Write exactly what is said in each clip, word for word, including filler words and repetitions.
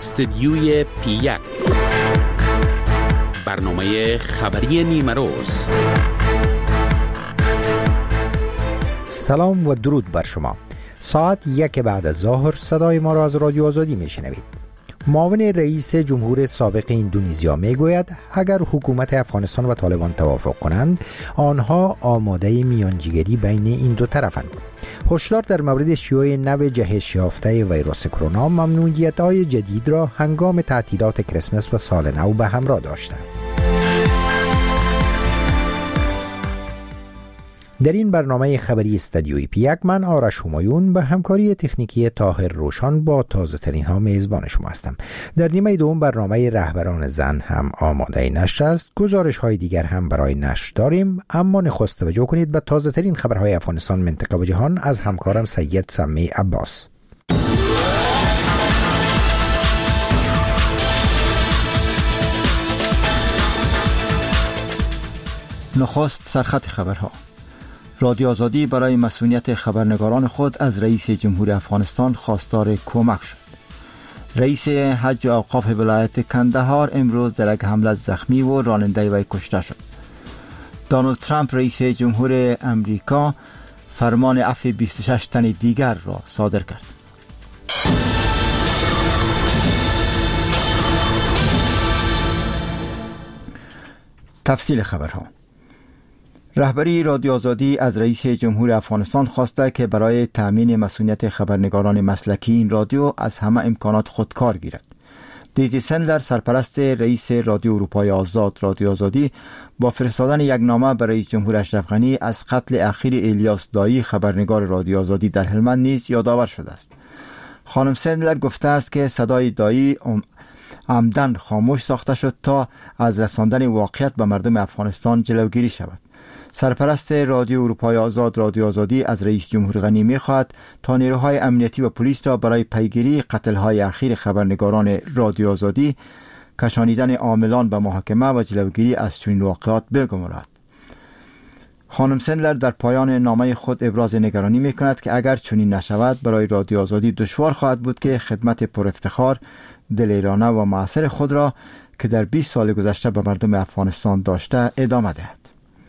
استدیوی پی یک، برنامه خبری نیمه روز. سلام و درود بر شما. ساعت یک بعد از ظهر صدای ما را از رادیو آزادی میشنوید. معاون رئیس جمهور سابق اندونزیا میگوید اگر حکومت افغانستان و طالبان توافق کنند، آنها آماده میانجیگری بین این دو طرفند. هشدار در مورد شیوع نو جهش یافته ویروس کرونا ممنوعیت‌های جدید را هنگام تعطیلات کریسمس و سال نو به همراه داشته. در این برنامه خبری استدیوی پی یک من آرش همایون به همکاری تکنیکی طاهر روشان با تازه ترین ها میزبان شما هستم. در نیمه دوم برنامه رهبران زن هم آماده نشر است. گزارش های دیگر هم برای نشر داریم، اما نخست توجه کنید به تازه ترین خبرهای افغانستان، منطقه و جهان از همکارم سید سمی عباس. نخست سرخط خبرها. رادیو آزادی برای مسئولیت خبرنگاران خود از رئیس جمهور افغانستان خواستار کمک شد. رئیس حج و اوقاف ولایت کندهار امروز در یک حمله زخمی و راننده وی کشته شد. دونالد ترامپ رئیس جمهور امریکا فرمان عفو بیست و شش تن دیگر را صادر کرد. تفصیل خبرها. رهبری رادیو آزادی از رئیس جمهور افغانستان خواسته که برای تأمین مسئولیت خبرنگاران مسلکی این رادیو از همه امکانات خودکار گیرد. دیزی سندلر، سرپرست رئیس رادیو اروپای آزاد رادیو آزادی، با فرستادن یک نامه برای رئیس جمهور اشرف غنی از قتل اخیر الیاس دایی خبرنگار رادیو آزادی در هلمند نیز یادآور شده است. خانم سندلر گفته است که صدای دایی عمدن خاموش ساخته شد تا از رساندن واقعیت به مردم افغانستان جلوگیری شود. سرپرست رادیو اروپای آزاد رادیو آزادی از رئیس جمهور غنی می‌خواهد تا نیروهای امنیتی و پلیس را برای پیگیری قتل‌های اخیر خبرنگاران رادیو آزادی، کشانیدن عاملان به محاکمه و جلوگیری از چنین واقعات بگمارد. خانم سندلر در پایان نامه خود ابراز نگرانی می‌کند که اگر چنین نشود برای رادیو آزادی دشوار خواهد بود که خدمت پر افتخار، دلیرانه و مؤثر خود را که در بیست سال گذشته به مردم افغانستان داشته ادامه دهد.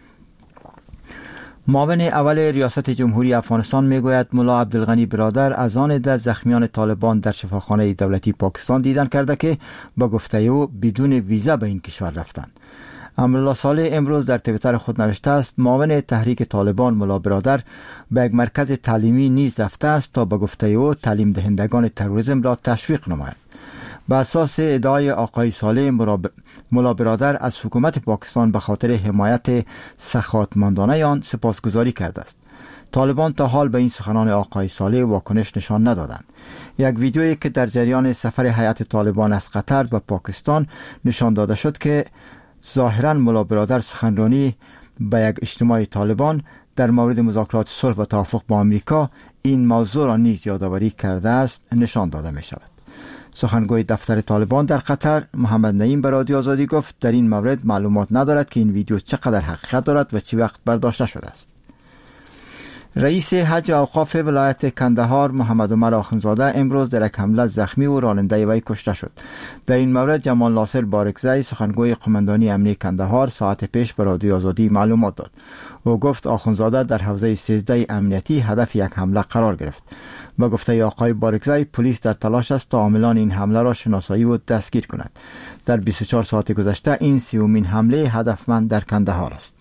معاون اول ریاست جمهوری افغانستان میگوید ملا عبدالغنی برادر از آن ده زخمیان طالبان در شفاخانه دولتی پاکستان دیدن کرده که با گفته او بدون ویزا به این کشور رفتند. امرالله صالح امروز در توییتر خود نوشته است معاون تحریک طالبان ملا برادر به یک مرکز تعلیمی نیز رفته است تا با گفته او تعلیم دهندگان تروریسم را تشویق نماید. به اساس ادعای آقای صالح، ملا برادر از حکومت پاکستان به خاطر حمایت سخاوتمندانه آن سپاسگزاری کرده است. طالبان تا حال به این سخنان آقای صالح واکنش نشان ندادند. یک ویدیویی که در جریان سفر هیئت طالبان از قطر به پاکستان نشان داده شد که ظاهراً ملا برادر سخنرانی به یک اجتماع طالبان در مورد مذاکرات صلح و توافق با آمریکا این موضوع را نیز یادآوری کرده است نشان داده می شود. سخنگوی دفتر طالبان در قطر محمد نعیم به رادیو آزادی گفت در این مورد معلومات ندارد که این ویدیو چقدر حقیقت دارد و چه وقت برداشته شده است. رئیس حج و اوقاف ولایت کندهار محمد عمر آخونزاده امروز در یک حمله زخمی و راننده وی کشته شد. در این مورد جمال ناصر بارکزی، سخنگوی قماندانی امنیتی کندهار، ساعت پیش به رادیو آزادی معلومات داد. او گفت آخونزاده در حوزه سیزده امنیتی هدف یک حمله قرار گرفت. با گفته آقای بارکزی پلیس در تلاش است تا عاملان این حمله را شناسایی و دستگیر کند. در بیست و چهار ساعت گذشته این سیومین حمله هدفمند در کندهار است.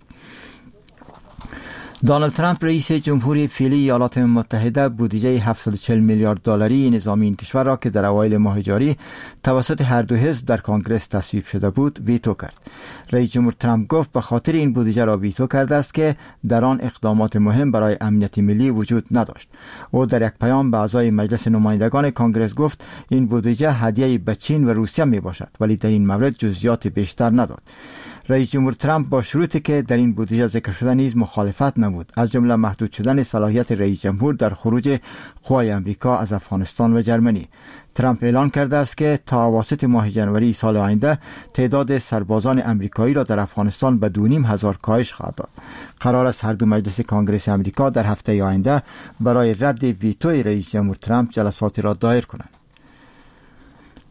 دونالد ترامپ رئیس جمهوری فعلی ایالات متحده بودجه هفتصد و چهل میلیارد دلاری نظامی این کشور را که در اوایل ماه جاری توسط هر دو حزب در کنگره تصویب شده بود ویتو کرد. رئیس جمهور ترامپ گفت به خاطر این بودجه را ویتو کرده است که در آن اقدامات مهم برای امنیت ملی وجود نداشت. او در یک پیام به اعضای مجلس نمایندگان کنگره گفت این بودجه هدیه به چین و روسیه می باشد، ولی در این مورد جزئیات بیشتر نداد. رئیس جمهور ترامپ با شروطی که در این بودجه ذکر شده نیز مخالفت نمود، از جمله محدود شدن صلاحیت رئیس جمهور در خروج قوای امریکا از افغانستان و جرمنی. ترامپ اعلان کرده است که تا اواسط ماه جنوری سال آینده تعداد سربازان امریکایی را در افغانستان به دو نیم هزار کاهش خواهد داد. قرار است هر دو مجلس کنگره امریکا در هفته آینده برای رد ویتوی رئیس جمهور ترامپ جلساتی را دایر کنند.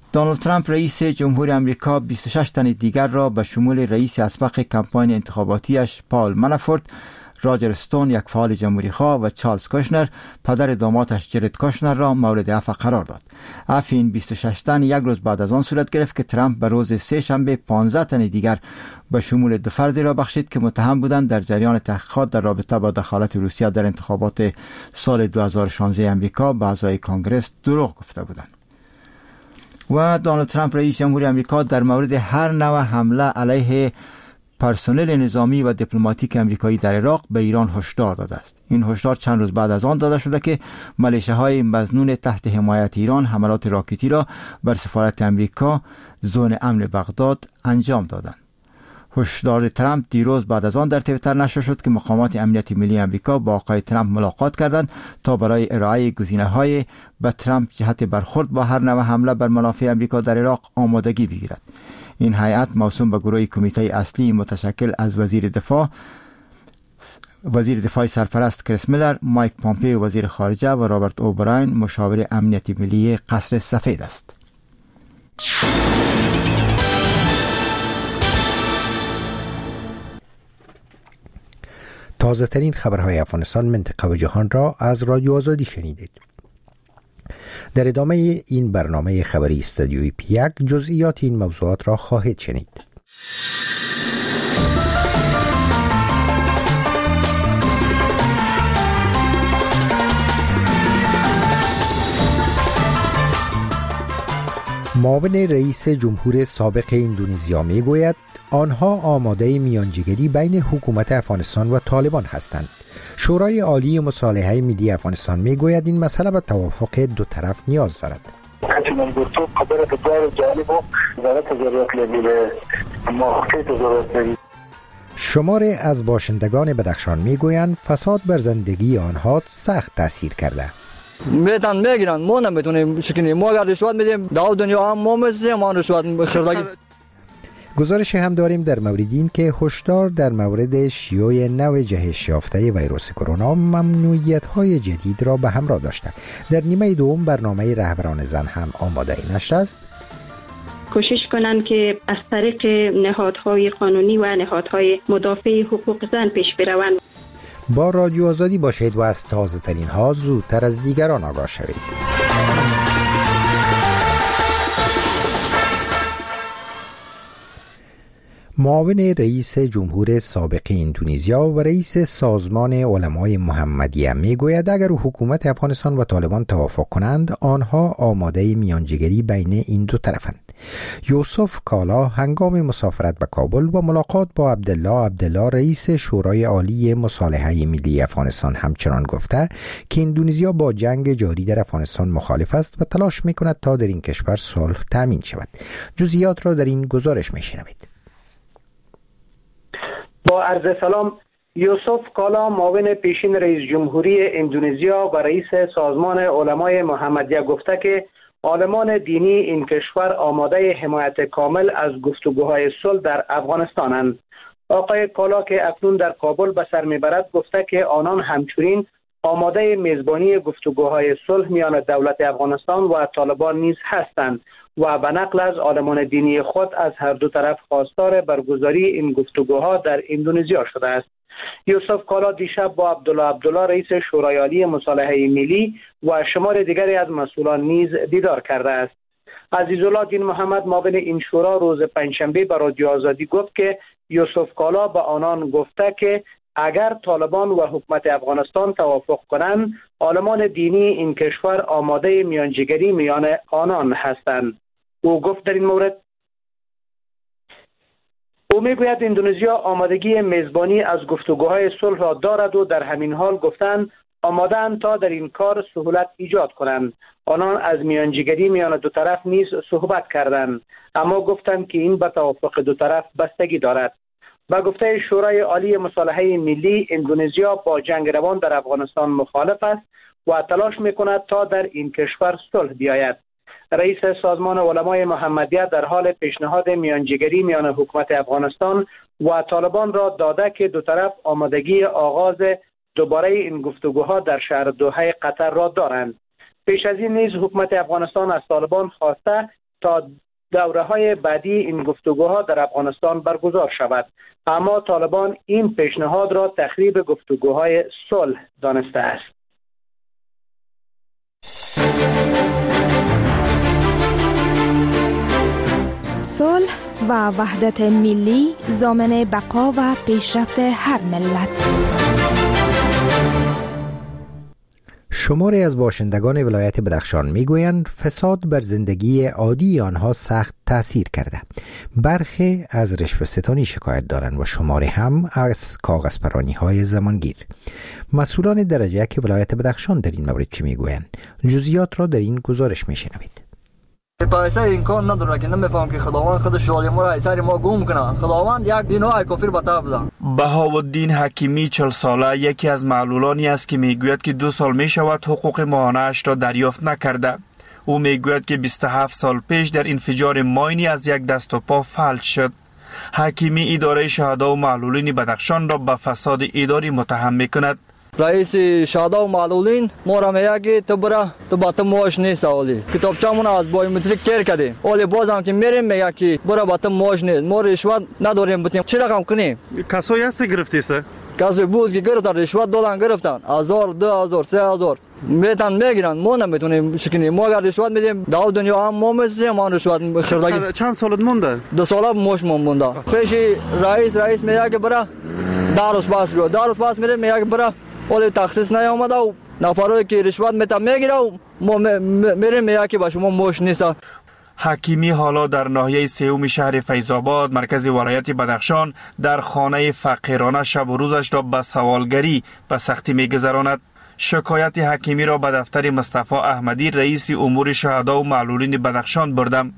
دونالد ترامپ رئیس جمهور امریکا بیست و شش تن دیگر را به شمول رئیس اسبق کمپاین انتخاباتیش پال منافورت، راجر استون یک فعال جمهوری خواه و چارلز کوشنر پدر دامادش جرد کوشنر را مورد عفو قرار داد. عفو این بیست و شش تن یک روز بعد از آن صورت گرفت که ترامپ به روز سه شنبه پانزده تن دیگر به شمول دو فردی را بخشید که متهم بودند در جریان تحقیقات در رابطه با دخالت روسیه در انتخابات سال دو هزار و شانزده امریکا به اعضای کانگرس دروغ گفته بودند. و دونالد ترامپ رئیس جمهور امریکا در مورد هر نوع حمله علیه پرسنل نظامی و دیپلماتیک امریکایی در عراق به ایران هشدار داده است. این هشدار چند روز بعد از آن داده شده که ملیشه‌های مظنون تحت حمایت ایران حملات راکتی را بر سفارت امریکا زون امن بغداد انجام دادند. هشدار ترامپ دیروز بعد از آن در توییتر نشر شد که مقامات امنیتی ملی امریکا با آقای ترامپ ملاقات کردند تا برای ارائه گزینه‌های به ترامپ جهت برخورد با هر نوع حمله بر منافع امریکا در عراق آمادگی بگیرد. این هیئت موسوم به گروه کمیته اصلی متشکل از وزیر دفاع وزیر دفاع سرپرست کریس میلر، مایک پامپیو وزیر خارجه و رابرت اوبراین مشاور امنیتی ملی قصر سفید است. تازه ترین خبرهای افغانستان، منطقه و جهان را از رادیو آزادی شنیدید. در ادامه این برنامه خبری استودیوی پی یک جزئیات این موضوعات را خواهید شنید. معاون رئیس جمهور سابق اندونزیا می گوید آنها آماده میانجیگری بین حکومت افغانستان و طالبان هستند. شورای عالی مصالحه ملی افغانستان می گوید این مسئله به توافق دو طرف نیاز دارد. شماری از باشندگان بدخشان می گویند فساد بر زندگی آنها سخت تاثیر کرده. میتن میگیرن، ما نمیتونیم شکنیم، ما اگر رشوت میدیم در دنیا هم ما میزیم، ما رشوت شردگی. گزارش هم داریم در مورد این که هشدار در مورد شیوع نو جهش یافته ویروس کرونا ممنوعیت‌های جدید را به همراه داشته. در نیمه دوم برنامه رهبران زن هم آماده نشر است. کوشش کنند که از طریق نهادهای قانونی و نهادهای مدافع حقوق زن پیش بروند. با رادیو آزادی باشید و از تازه ترین ها زودتر از دیگران آگاه شوید. معاون رئیس جمهور سابق اندونزیا و رئیس سازمان علمای محمدیه می گوید اگر حکومت افغانستان و طالبان توافق کنند آنها آماده میانجیگری بین این دو طرفند. یوسف کالا هنگام مسافرت به کابل و ملاقات با عبدالله عبدالله رئیس شورای عالی مصالحه ملی افغانستان همچنان گفته که اندونزیا با جنگ جاری در افغانستان مخالف است و تلاش می کند تا در این کشور صلح تامین شود. جزئیات را در این گزارش می شنوید. با عرض سلام، یوسف کالا معاون پیشین رئیس جمهوری اندونزیا و رئیس سازمان علمای محمدیه گفته که عالمان دینی این کشور آماده حمایت کامل از گفتگوهای صلح در افغانستانند. آقای کالا که اکنون در کابل به سر میبرد گفته که آنان همچنین آماده میزبانی گفتگوهای صلح میان دولت افغانستان و طالبان نیز هستند و به نقل از عالمان دینی خود از هر دو طرف خواستار برگزاری این گفتگوها در اندونزیا شده است. یوسف کالا دیشب با عبدالله عبدالله رئیس شورای عالی مصالحه ملی و شمار دیگری از مسئولان نیز دیدار کرده است. عزیزالله دین محمد معاون این شورا روز پنجشنبه به رادیو آزادی گفت که یوسف کالا به آنان گفته که اگر طالبان و حکومت افغانستان توافق کنند عالمان دینی این کشور آماده میانجیگری میان آنان هستند. او گفت در این مورد او میگوید اندونزیا آمادگی میزبانی از گفتگوهای صلح را دارد و در همین حال گفتند آماده‌اند تا در این کار سهولت ایجاد کنند. آنان از میانجیگری میان دو طرف نیز صحبت کردند، اما گفتند که این به توافق دو طرف بستگی دارد. با گفته شورای عالی مصالحه ملی، اندونزیا با جنگ روان در افغانستان مخالف است و تلاش میکند تا در این کشور صلح بیاید. رئیس سازمان علمای محمدیه در حال پیشنهاد میانجیگری میان حکومت افغانستان و طالبان را داده که دو طرف آمادگی آغاز دوباره این گفتگوها در شهر دوحه قطر را دارند. پیش از این نیز حکومت افغانستان از طالبان خواسته تا دوره های بعدی این گفتگوها در افغانستان برگزار شود. اما طالبان این پیشنهاد را تخریب گفتگوهای صلح دانسته است. صلح و وحدت ملی ضامن بقا و پیشرفت هر ملت. شماری از باشندگان ولایت بدخشان میگویند فساد بر زندگی عادی آنها سخت تأثیر کرده. برخی از رشوه‌ستانی شکایت دارند و شماری هم از کاغذپرانی های زمانگیر. مسئولان درجه یک ولایت بدخشان در این مورد چه میگویند؟ جزئیات را در این گزارش میشنوید. پارسای این کار نداره که نمیفهم که خداوند خودش شغل ما را ایسر ما گم کنه. خداوند یک دینای کافر بتا بده. بهاءالدین حکیمی چهل ساله یکی از معلولانی است که میگوید که دو سال می شود حقوق ماهانه‌اش را دریافت نکرده. او میگوید که بیست و هفت سال پیش در انفجار ماینی از یک دست و پا فلج شد. حکیمی اداره شهدا و معلولین بدخشان را به فساد اداری متهم میکند. رئیس شهدا و معلولین ما را میگه که تو برا تو با تو معاش نیست. اولی کتابچه‌مون از بایومتریک کیر کردیم. اولی بازم که میریم میگه که برا با تو معاش نیست. ما رشوت نداریم بتیم چی رقم کنیم؟ کسایی هست گرفتی است؟ کسی بود که گرفتن رشوت دادن گرفتن هزار دو هزار سه هزار میتن میگیرن. ما نمیتونیم شکنیم. ما اگر رشوت میدیم داو دنیا هم ما میسیم ما رشوت خردگی. چند سالت مونده؟ دو سال معاش مونده. پیش رئیس رئیس میگه که برا داروس پاس بیو داروس پاس میره میگه که برا ولی تخصیص نیامده و نفرایی که رشوت میتن میگیره و ما میریم میگه که با شما معاش نیست. حکیمی حالا در ناحیه سوم شهر فیض‌آباد مرکز ولایت بدخشان در خانه فقیرانه شب و روزش را به سوالگری به سختی میگذراند. شکایت حکیمی را به دفتر مصطفی احمدی رئیس امور شهدا و معلولین بدخشان بردم.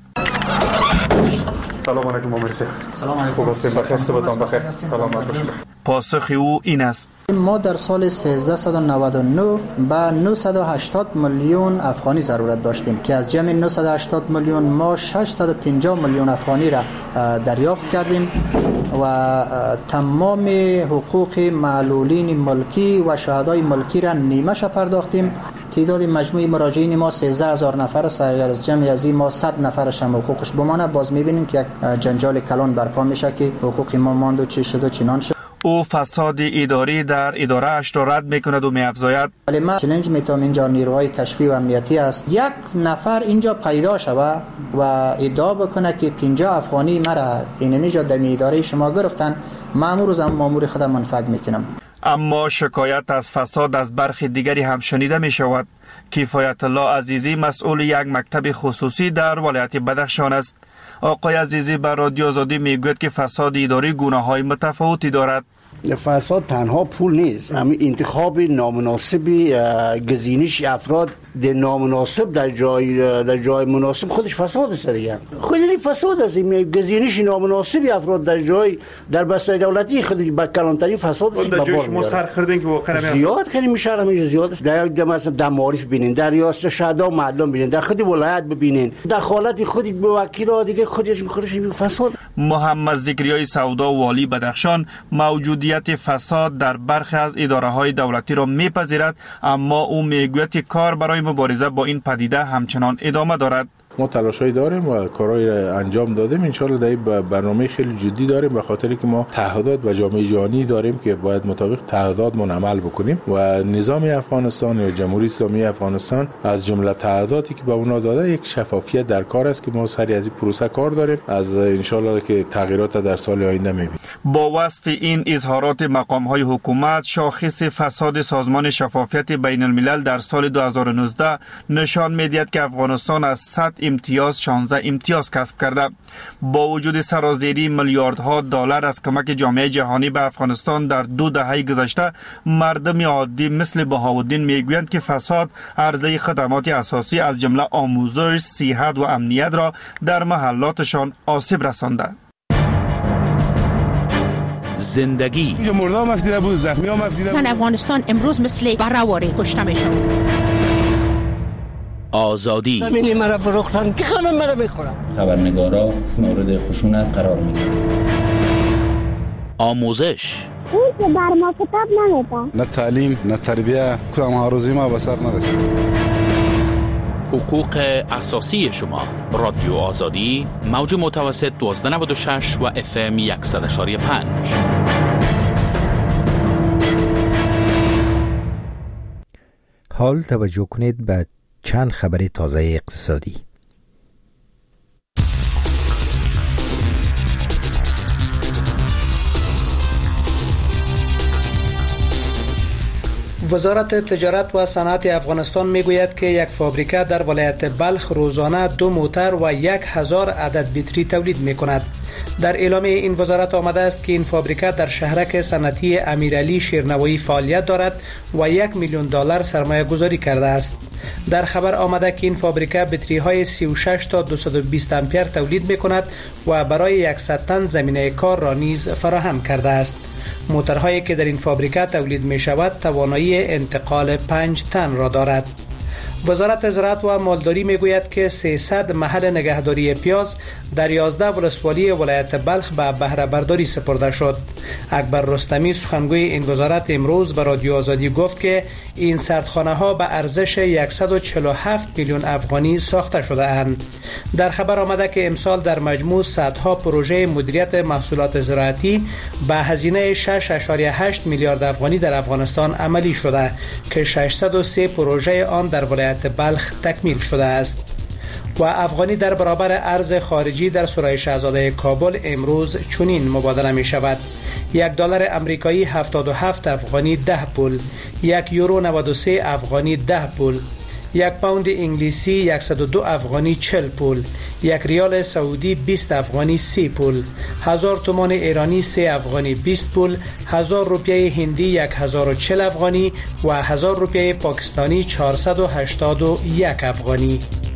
سلام علیکم مرسی. سلام علیکم. خوب هستید؟ بخیر صبحتون بخیر. سلامت باشید. پاسخ او این است: ما در سال سیزده نود و نه به نهصد و هشتاد میلیون افغانی ضرورت داشتیم که از جمع نهصد و هشتاد میلیون ما ششصد و پنجاه میلیون افغانی را دریافت کردیم و تمام حقوق معلولین ملکی و شهدای ملکی را نیمه ش پرداختیم. تعداد مجموعی مراجعین ما سیزده هزار نفر است. اگر از جمع از این ما صد نفرش هم حقوقش بمانه باز میبینیم که یک جنجال کلان برپا میشه که حقوق ما ماند و چی شد و چنان شد. او فساد اداری در اداره اش را رد میکند و میافزاید: ولی ما چالش میتونم اینجا نیروهای کشفی و امنیتی است یک نفر اینجا پیدا شود و ادعا بکنه که پنجاه افغانی مرا اینجا در اداره شما گرفتن، مامور روز هم مامور خودم منفعت میکنم. اما شکایت از فساد از برخی دیگری هم شنیده می شود. کفایت الله عزیزی مسئول یک مکتب خصوصی در ولایت بدخشان است. آقای عزیزی بر رادیو آزادی میگوید که فساد اداری گونه‌های متفاوتی دارد. فساد تنها پول نیست، همین انتخاب نامناسب گزینش افراد در نامناسب در جای در جای مناسب خودش فساد است دیگه. خودی فساد است، گزینش نامناسب افراد در جای در بستر دولتی خودی با کلانتری فساد است. در جای شما سر خوردن که واقعا زیاد خیلی میشه، همین زیاد است. در یک مثلا در معارف ببینین، در ریاست شهدا و معلم ببینین، در خودی ولایت ببینین، دخالت خودی به وکیلا دیگه خودش خودش فساد. محمد ذکریای سودا والی بدخشان موجودیت فساد در برخی از اداره‌های دولتی را میپذیرد، اما او میگوید که کار برای مبارزه با این پدیده همچنان ادامه دارد. ما تلاشای داریم و کارهای را انجام دادیم. ان شاءالله در برنامه خیلی جدی داریم به خاطر که ما تعهدات و جامعه جهانی داریم که باید مطابق تعهداتمون عمل بکنیم و نظام افغانستان یا جمهوری اسلامی افغانستان از جمله تعهداتی که به اونا داده یک شفافیت در کار است که ما سری از این پروسه کار داریم. از ان شاءالله که تغییرات در سال آینده می‌بینیم. با وصف این اظهارات مقام‌های حکومت، شاخص فساد سازمان شفافیت بین الملل در سال دو هزار و نوزده نشان می‌دهد که افغانستان از صد امتیاز شانزده امتیاز کسب کرده. با وجود سرازیری میلیاردها دلار از کمک جامعه جهانی به افغانستان در دو دهه گذشته، مردم عادی مثل بهاءالدین میگویند که فساد عرضه خدمات اساسی از جمله آموزش، صحت و امنیت را در محلاتشان آسیب رسانده. زندگی اینجا مردم مفتیده بود، زخمی ها مفتیده بود. زن افغانستان امروز مثل برآوری کشته میشن. آزادی زمینی مرا فروختن که همه مرا میخورن. خبرنگارا مورد خشونت قرار میگیرن. آموزش اون که بر ما کتاب نمیده. نه تعلیم نه تربیه کدام ها روزی ما به سر نرسید. حقوق اساسی شما. رادیو آزادی، موج متوسط دویست و نود و شش و اف ام صد و یک و پنج. حال توجه کنید به چند خبر تازه اقتصادی. وزارت تجارت و صنعت افغانستان میگوید که یک فابریکه در ولایت بلخ روزانه دو موتر و یک هزار عدد بطری تولید می کند. در اعلامیه این وزارت آمده است که این فابریکه در شهرک صنعتی امیرعلی شیرنوایی فعالیت دارد و یک میلیون دلار سرمایه گذاری کرده است. در خبر آمده که این فابریکه بطری های سی و شش تا دویست و بیست امپر تولید می کند و برای صد تن زمینه کار را نیز فراهم کرده است. موترهایی که در این فابریکه تولید می شود توانایی انتقال پنج تن را دارد. وزارت زراعت و مالداری می گوید که سیصد محل نگهداری پیاز در یازده ولسوالی ولایت بلخ به بهره برداری سپرده شد. اکبر رستمی سخنگوی این وزارت امروز به رادیو آزادی گفت که این سردخانه ها به ارزش صد و چهل و هفت میلیون افغانی ساخته شده اند. در خبر آمده که امسال در مجموع صدها پروژه مدیریت محصولات زراعتی به هزینه شش و هشت میلیارد افغانی در افغانستان عملی شده که ششصد و سه پروژه آن در ولایت بلخ تکمیل شده است. و افغانی در برابر ارز خارجی در سرای شاهزاده کابل امروز چنین مبادله می شود: یک دلار امریکایی هفتاد و هفت افغانی ده پول، یک یورو نود و سه افغانی ده پول، یک پوند انگلیسی صد و دو افغانی چهل پول، یک ریال سعودی بیست افغانی سی پول، هزار تومان ایرانی سه افغانی بیست پول، هزار روپیه هندی هزار و چهل افغانی و هزار روپیه پاکستانی چهارصد و هشتاد و یک افغانی.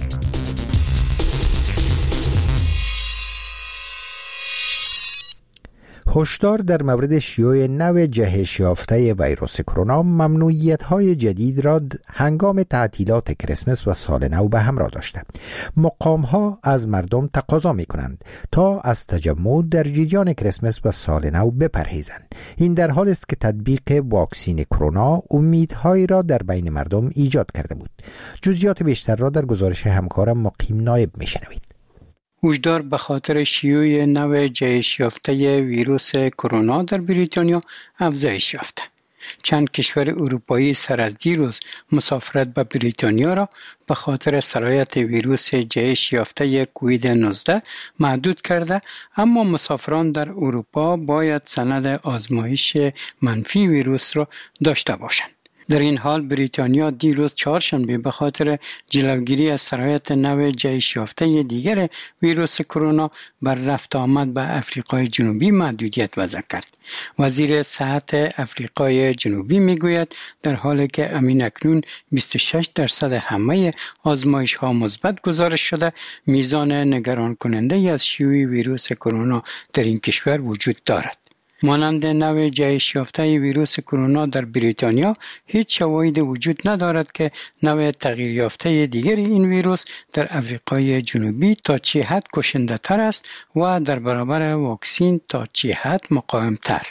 هشدار در مورد شیوع نو جهش یافته ویروس کرونا ممنوعیت‌های جدید را هنگام تعطیلات کریسمس و سال نو به همراه داشته. مقام‌ها از مردم تقاضا می‌کنند تا از تجمع در جریان کریسمس و سال نو بپرهیزند. این در حالی است که تطبیق واکسین کرونا امیدهایی را در بین مردم ایجاد کرده بود. جزئیات بیشتر را در گزارش همکارم مقیم نایب می‌شنوید. هشدار به خاطر شیوع نو جهش یافته ویروس کرونا در بریتانیا افزایش یافته. چند کشور اروپایی سر از دیروز مسافرت به بریتانیا را به خاطر سرایت ویروس جهش یافته کووید نوزده محدود کرده، اما مسافران در اروپا باید سند آزمایش منفی ویروس را داشته باشند. در این حال بریتانیا دیروز چهارشنبه به خاطر جلوگیری از سرایت نو جهش یافته دیگر ویروس کرونا بر رفت آمد به افریقای جنوبی محدودیت وضع کرد. وزیر صحت افریقای جنوبی میگوید در حالی که امین اکنون بیست و شش درصد همه آزمایش ها مثبت گزارش شده، میزان نگران کننده از شیوع ویروس کرونا در این کشور وجود دارد. مانند نو جهش یافته ویروس کرونا در بریتانیا هیچ شواهد وجود ندارد که نو تغییر یافته دیگر این ویروس در افریقای جنوبی تا چه حد کشنده تر است و در برابر واکسین تا چه حد مقاوم تر.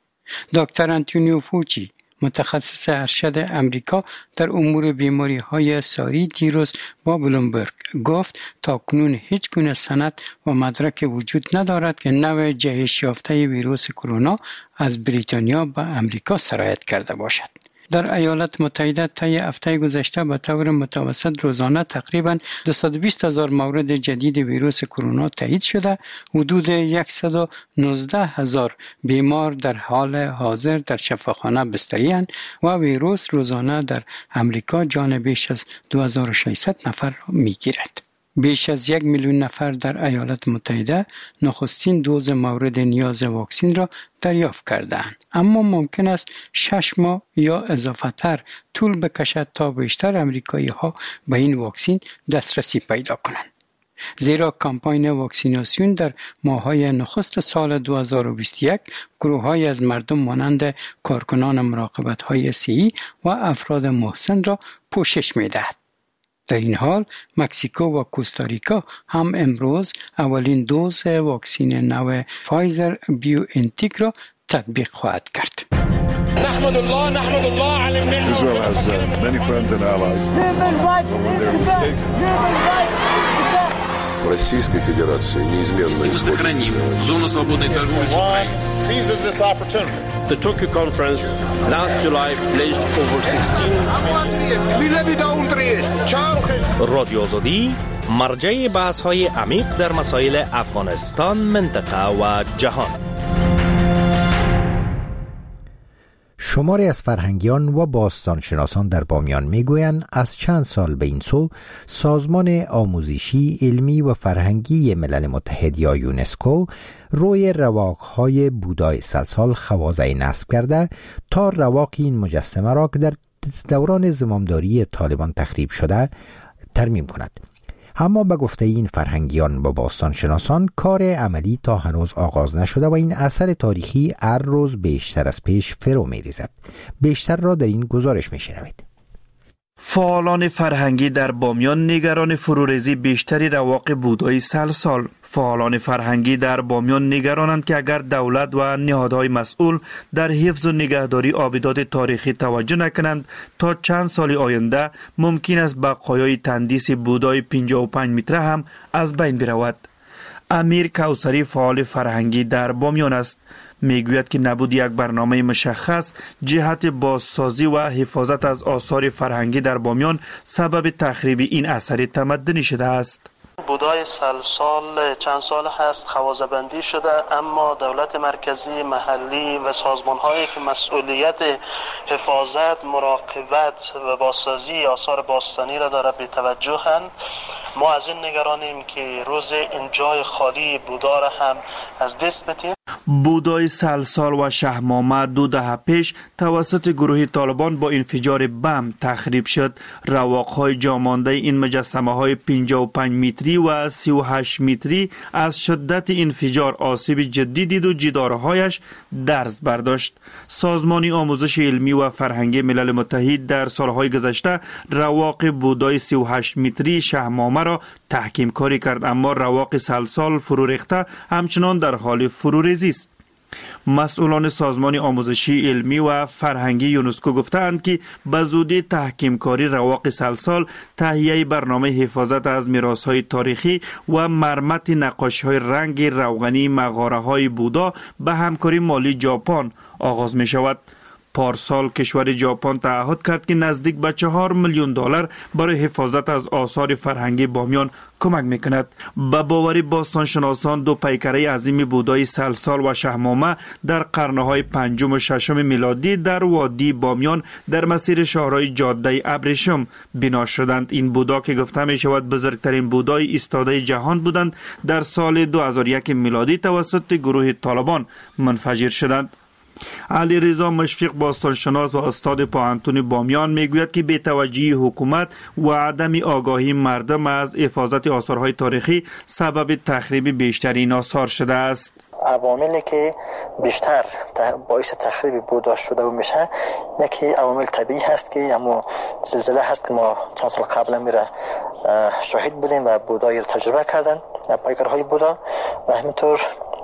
دکتر آنتونیو فوچی، متخصص ارشد امریکا در امور بیماری های ساری، دیروز با بلومبرگ گفت تا کنون هیچ گونه سند و مدرک وجود ندارد که نو جهش یافته ویروس کرونا از بریتانیا به امریکا سرایت کرده باشد. در ایالات متحده طی هفته گذشته به طور متوسط روزانه تقریباً دویست و بیست هزار مورد جدید ویروس کرونا تایید شده. حدود صد و نوزده هزار بیمار در حال حاضر در شفاخانه بستری اند و ویروس روزانه در امریکا جان بیش از دو هزار و ششصد نفر را میگیرد. بیش از یک میلیون نفر در ایالات متحده نخستین دوز مورد نیاز واکسین را دریافت کرده‌اند، اما ممکن است شش ماه یا اضافه تر طول بکشد تا بیشتر امریکایی ها به این واکسین دسترسی پیدا کنند. زیرا کمپاین واکسیناسیون در ماه‌های نخست سال دو هزار و بیست و یک گروه‌های از مردم مانند کارکنان مراقبت‌های صحی و افراد محسن را پوشش می‌دهد. در این حال مکزیکو و کوستاریکا هم امروز اولین دوز واکسین نو فایزر بیو انتیک را تطبیق خواهد کرد. نحمد الله نحمد الله على النعمة. Israel has uh, many friends and allies. But when they're mistaken. Российской Федерации неизменно исходит. Зону свободной торговли с Украиной. Seizes this opportunity. The Tokyo conference last July pledged over sixteen. رادیو آزادی مرجع بحث‌های عمیق در مسائل افغانستان، منطقه و جهان. شماری از فرهنگیان و باستانشناسان در بامیان میگویند از چند سال به این سو سازمان آموزشی، علمی و فرهنگی ملل متحد یا یونسکو روی رواق‌های بودای سلسال خوازه نصب کرده تا رواق این مجسمه را که در دوران زمامداری طالبان تخریب شده ترمیم کند. اما به گفته این فرهنگیان و باستانشناسان کار عملی تا هنوز آغاز نشده و این اثر تاریخی هر روز بیشتر از پیش فرو می‌ریزد. بیشتر را در این گزارش می‌شنوید. فعالان فرهنگی در بامیان نگران فروریزی بیشتری رواق بودای سلسال. فعالان فرهنگی در بامیان نگرانند که اگر دولت و نهادهای مسئول در حفظ و نگهداری آبدات تاریخی توجه نکنند تا چند سال آینده ممکن است بقایای تندیس بودای پنجاه و پنج متره هم از بین برود. امیر کوثری فعال فرهنگی در بامیان است. میگوید که نبود یک برنامه مشخص جهت بازسازی و حفاظت از آثار فرهنگی در بامیان سبب تخریب این اثر تمدنی شده است. بودای سلسال چند سال هست خوازه بندی شده، اما دولت مرکزی، محلی و سازمان هایی که مسئولیت حفاظت، مراقبت و بازسازی آثار باستانی را داره بی توجهند. ما از این نگرانیم که روز این جای خالی بودا را هم از دست بدیم. بودای سلسال و شهمامه دو دهه پیش توسط گروه طالبان با انفجار بم تخریب شد. رواق‌های جامانده این مجسمه‌های پنجاه و پنج متری و سی و هشت متری از شدت انفجار آسیب جدی دید و جدارهایش درز برداشت. سازمان آموزش علمی و فرهنگی ملل متحد در سالهای گذشته رواق بودای سی و هشت متری شهمامه را تحکیم کاری کرد، اما رواق سلسال فرو ریخته همچنان در حال فروریزی است. مسئولان سازمان آموزشی علمی و فرهنگی یونسکو گفتند که به زودی تحکیم کاری رواق سلسال، تهیه برنامه حفاظت از میراث‌های تاریخی و مرمت نقاشی‌های رنگ روغنی مغاره‌های بودا به همکاری مالی ژاپن آغاز می شود. پارسال کشور ژاپن تعهد کرد که نزدیک به چهار میلیون دلار برای حفاظت از آثار فرهنگی بامیان کمک میکند. به باور باستانشناسان دو پیکره عظیم بودای سلسال و شهمامه در قرنهای پنجم و ششم میلادی در وادی بامیان در مسیر شاهرای جاده ابریشم بنا شدند. این بودا که گفته می شود بزرگترین بودای ایستاده جهان بودند در سال دو هزار و یک میلادی توسط گروه طالبان منفجر شدند. علی رضا مشفق باستانشناس و استاد پوهنتون بامیان میگوید که بی‌توجهی حکومت و عدم آگاهی مردم از حفاظت آثارهای تاریخی سبب تخریب بیشتر این آثار شده است. عواملی که بیشتر باعث تخریب بودا شده و میشه، یکی عوامل طبیعی هست که اما زلزله هست که ما چند سال قبلا میره شاهد بودیم و بودایی رو تجربه کردن پیکرهای بودا و همینطور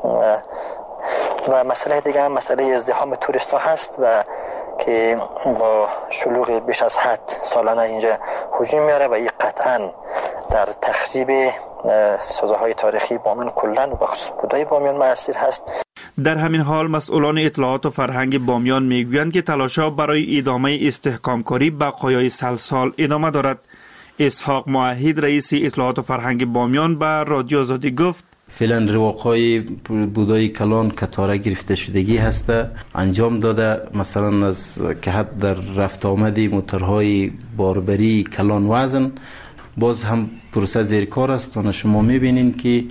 و مسئله دیگه هم مسئله ازدحام توریست ها هست و که با شلوغ بیش از حد سالانه اینجا هجوم میاره و این قطعا در تخریب سازه‌های تاریخی بامیان کلاً و بخصوص بودای بامیان مؤثر هست. در همین حال مسئولان اطلاعات و فرهنگ بامیان میگویند که تلاش‌ها برای ادامه استحکام کاری بقایای سلسال ادامه دارد. اسحاق موحد رئیس اطلاعات و فرهنگ بامیان به رادیو آزادی گفت فعلا رواق‌های بودای کلان کتاره گرفته شدگی هسته انجام داده، مثلا از که حد در رفت آمدی موتورهای باربری کلان وزن باز هم پروسه زیر کار است و شما میبینین که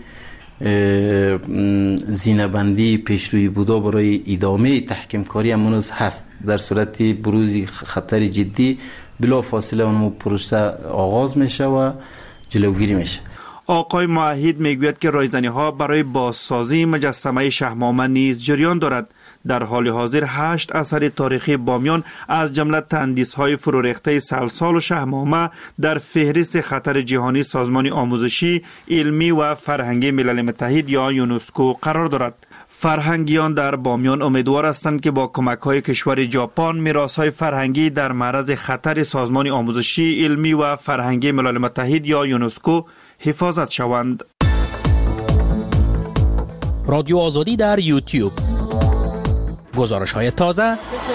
زینه‌بندی پیشروی بودا برای ادامه تحکیم کاری امروز هست. در صورت بروز خطر جدی بلا فاصله اون پروسه آغاز میشه و جلوگیری میشه. آقای موحد میگوید که رایزنی ها برای بازسازی مجسمه شهمامه نیز جریان دارد. در حال حاضر هشت اثر تاریخی بامیان از جمله تندیس های فروریخته سلسال و شهمامه در فهرست خطر جهانی سازمان آموزشی علمی و فرهنگی ملل متحد یا یونسکو قرار دارد. فرهنگیان در بامیان امیدوار هستند که با کمک‌های کشور ژاپن میراث‌های فرهنگی در معرض خطر سازمان آموزشی، علمی و فرهنگی ملل متحد یا یونسکو حفاظت شوند. رادیو آزادی در یوتیوب. گزارش‌های تازه.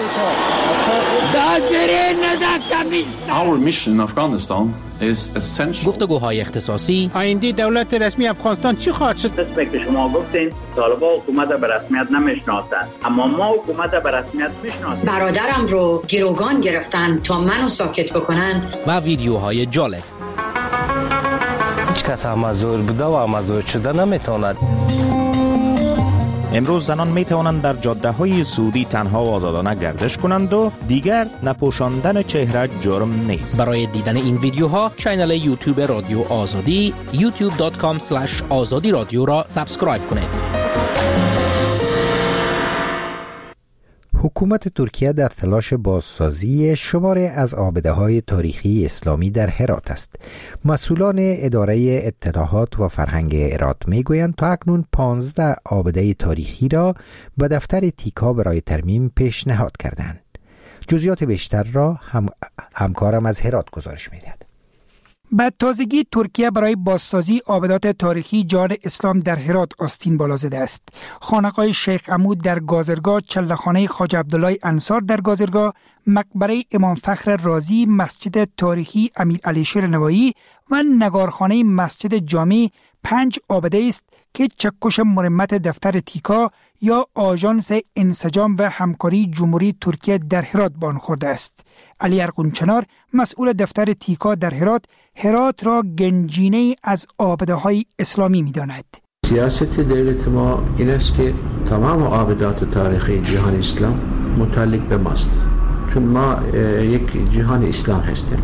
Our mission in Afghanistan is essential. گفتگوهای اختصاصی. آینده دولت رسمی افغانستان چی خواهد شد؟ قسمی که شما گفتین طالبان حکومت به رسمیت نمیشناسند، اما ما حکومت به رسمیت میشناسیم. برادرم رو گروگان گرفتن تا منو ساکت بکنن. و ویدیوهای جالب. هیچ کس امازور بوده و امازور شده نمیتواند. امروز زنان می توانند در جاده های سعودی تنها و آزادانه گردش کنند و دیگر نپوشاندن چهره جرم نیست. برای دیدن این ویدیوها کانال یوتیوب رادیو آزادی یوتیوب دات کام اسلش آزادی رادیو را سابسکرایب کنید. حکومت ترکیه در تلاش بازسازی شماری از آبده‌های تاریخی اسلامی در هرات است. مسئولان اداره اطلاعات و فرهنگ هرات میگویند تا اکنون پانزده آبده تاریخی را به دفتر تیکا برای ترمیم پیشنهاد کردند. جزئیات بیشتر را هم همکارم از هرات گزارش می‌دهد. به تازگی ترکیه برای بازسازی آبدات تاریخی جان اسلام در هرات آستین بالا زده است. خانقاه شیخ عمود در گازرگاه، چله‌خانه خواجه عبدالله انصار در گازرگاه، مقبره امام فخر رازی، مسجد تاریخی امیر علی شیر نوایی و نگارخانه مسجد جامع پنج آبده است که چکش مرمت دفتر تیکا یا آژانس انسجام و همکاری جمهوری ترکیه در هرات بان خورده است. علی ارغونچنار مسئول دفتر تیکا در هرات، هرات را گنجینه از آبده‌های اسلامی می‌داند. سیاست دولت ما این است که تمام آبدات تاریخی جهان اسلام متعلق به ماست، چون ما یک جهان اسلام هستیم.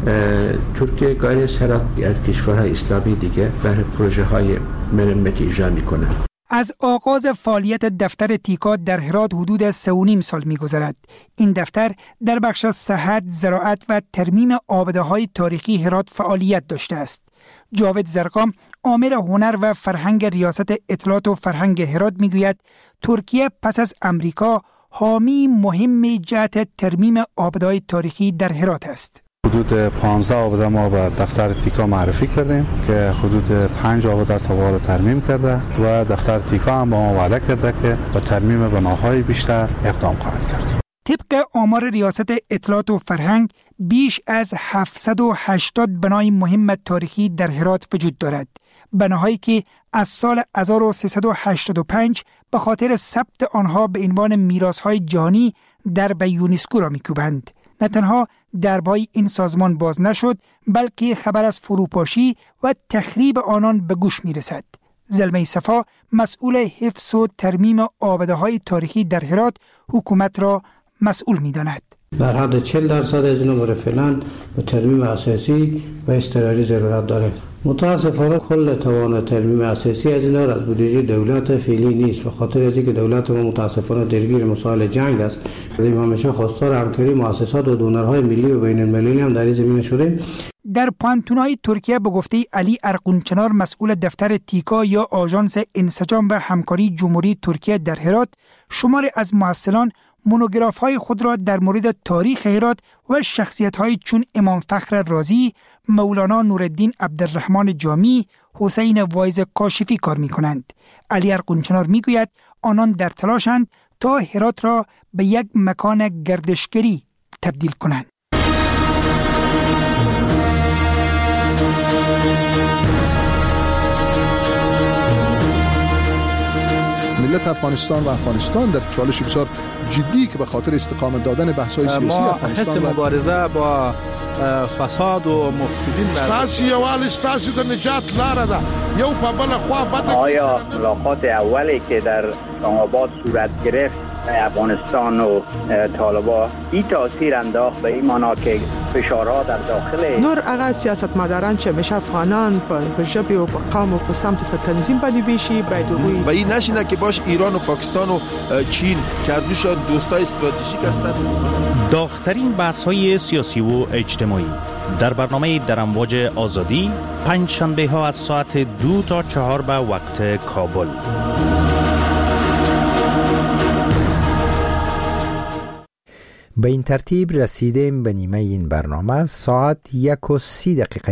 ترکیه گاری از هرات در کشورهای اسلامی دیگه برای پروژه های مرمتی اجرا میکنه. از آغاز فعالیت دفتر تیکا در هرات حدود سه و نیم سال می‌گذرد. این دفتر در بخش صحت، زراعت و ترمیم آبده‌های تاریخی هرات فعالیت داشته است. جاوید زرقام، آمر هنر و فرهنگ ریاست اطلاعات و فرهنگ هرات میگوید ترکیه پس از امریکا حامی مهم جهت ترمیم آبده‌های تاریخی در هرات است. حدود پانزده آبده ما به دفتر تیکا معرفی کردیم که حدود پنج آبده تا ترمیم کرده و دفتر تیکا هم با ما وعده کرده که با ترمیم بناهای بیشتر اقدام خواهد کرد. طبق آمار ریاست اطلاعات و فرهنگ بیش از هفتصد و هشتاد بنای مهم تاریخی در هرات وجود دارد. بناهایی که از سال هزار و سیصد و هشتاد و پنج به خاطر ثبت آنها به عنوان میراث‌های جهانی در به یونسکو را می‌کوبند. نه تنها دربای این سازمان باز نشد، بلکه خبر از فروپاشی و تخریب آنان به گوش می‌رسد. زلمه صفا مسئول حفظ و ترمیم آبده‌های تاریخی در هرات حکومت را مسئول می‌داند. در حد چهل درصد از اینا برای فعلا به ترمیم اساسی و اضطراری ضرورت داره. متاسفانه کل توان ترمیم اساسی از اینا از بودجه دولت فعلی نیست، به خاطر از اینکه دولت ما متاسفانه درگیر مسائل جنگ است. ما همیشه خواستار همکاری مؤسسات و دونرهای ملی و بین المللی هم در این زمینه شده. در پانتونای ترکیه به گفته علی ارغونچنار مسئول دفتر تیکا یا آژانس انسجام و همکاری جمهوری ترکیه در هرات، شمار از محصلان مونوگراف های خود را در مورد تاریخ هرات و شخصیت های چون امام فخر رازی، مولانا نورالدین عبدالرحمن جامی، حسین وایز کاشفی کار می کنند. علی ارغونچنار می گوید آنان در تلاشند تا هرات را به یک مکان گردشگری تبدیل کنند. ملت افغانستان و افغانستان در چالش بسیار جدی که به خاطر استقامت دادن بحث‌های سیاسی ما افغانستان حس مبارزه با فساد و مفسدین ستاسي یوال ستاسي د نجات لاره ده یو په بل خوا بد. آیا ملاقات اولی که در آباد صورت گرفت افغانستان و طالبان این تاثیر انداخت به این معنا که فشارها در داخل نور اغا سیاستمداران چې مشه افغانان په ژبه او قوم او په سمت په تنظیم باندې بشي باید وي و این نشینه که باش ایران و پاکستان و چین کردوشان دوستای استراتژیک هستند. داغ‌ترین بحث‌های سیاسی و اجتماعی در برنامه در امواج آزادی پنج شنبه ها از ساعت دو تا چهار به وقت کابل. به این ترتیب رسیدیم به نیمه این برنامه. ساعت یک و سی دقیقه